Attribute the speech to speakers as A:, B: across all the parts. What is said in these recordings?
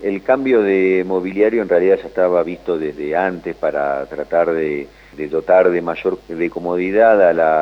A: El cambio de mobiliario en realidad ya estaba visto desde antes para tratar de dotar de mayor de comodidad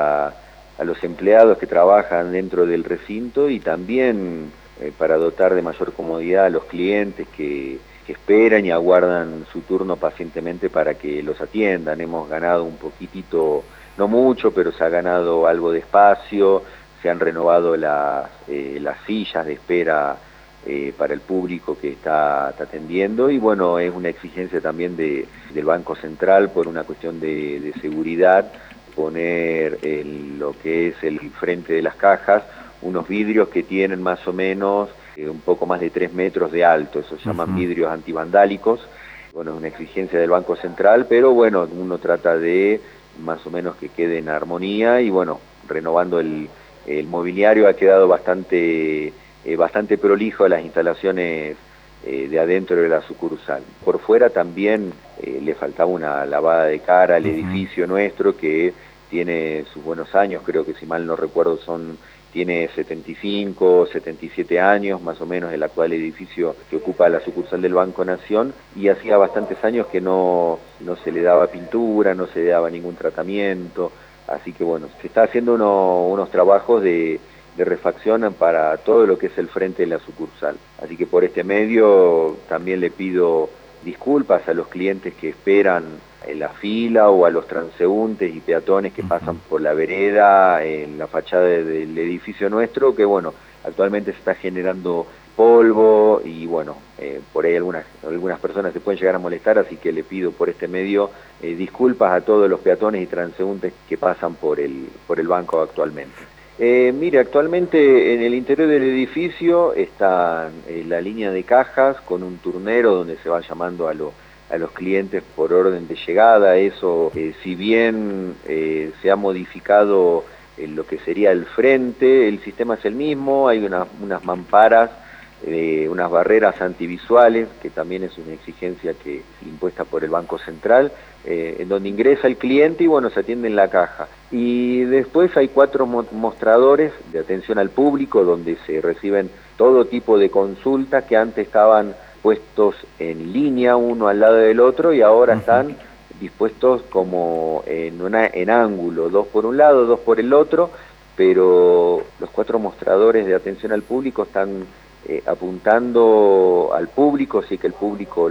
A: a los empleados que trabajan dentro del recinto y también para dotar de mayor comodidad a los clientes que esperan y aguardan su turno pacientemente para que los atiendan. Hemos ganado un poquitito, no mucho, pero se ha ganado algo de espacio, se han renovado las sillas de espera para el público que está atendiendo y bueno, es una exigencia también del Banco Central por una cuestión de seguridad, poner lo que es el frente de las cajas, unos vidrios que tienen más o menos un poco más de 3 metros de alto, eso se llaman vidrios antivandálicos. Bueno, es una exigencia del Banco Central, pero bueno, uno trata de más o menos que quede en armonía y bueno, renovando el mobiliario ha quedado bastante prolijo las instalaciones de adentro de la sucursal. Por fuera también le faltaba una lavada de cara al edificio nuestro que tiene sus buenos años, creo que si mal no recuerdo tiene 75, 77 años más o menos el actual edificio que ocupa la sucursal del Banco Nación y hacía bastantes años que no se le daba pintura, no se le daba ningún tratamiento, así que bueno, se está haciendo unos trabajos de refacción para todo lo que es el frente de la sucursal. Así que por este medio también le pido disculpas a los clientes que esperan en la fila o a los transeúntes y peatones que pasan por la vereda en la fachada del edificio nuestro, que bueno, actualmente se está generando polvo y bueno, por ahí algunas personas se pueden llegar a molestar, así que le pido por este medio disculpas a todos los peatones y transeúntes que pasan por el banco actualmente. Mire, actualmente en el interior del edificio está la línea de cajas con un turnero donde se va llamando a los clientes por orden de llegada. Eso, si bien se ha modificado lo que sería el frente, el sistema es el mismo, hay unas mamparas, unas barreras antivisuales, que también es una exigencia impuesta por el Banco Central, en donde ingresa el cliente y bueno, se atiende en la caja. Y después hay 4 mostradores de atención al público donde se reciben todo tipo de consultas que antes estaban puestos en línea uno al lado del otro y ahora están dispuestos como en ángulo, 2 por un lado, 2 por el otro, pero los 4 mostradores de atención al público están apuntando al público, así que el público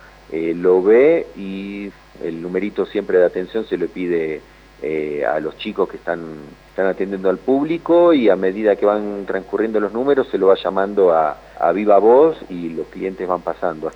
A: lo ve y el numerito siempre de atención se le pide a los chicos que están atendiendo al público y a medida que van transcurriendo los números se lo va llamando a viva voz y los clientes van pasando.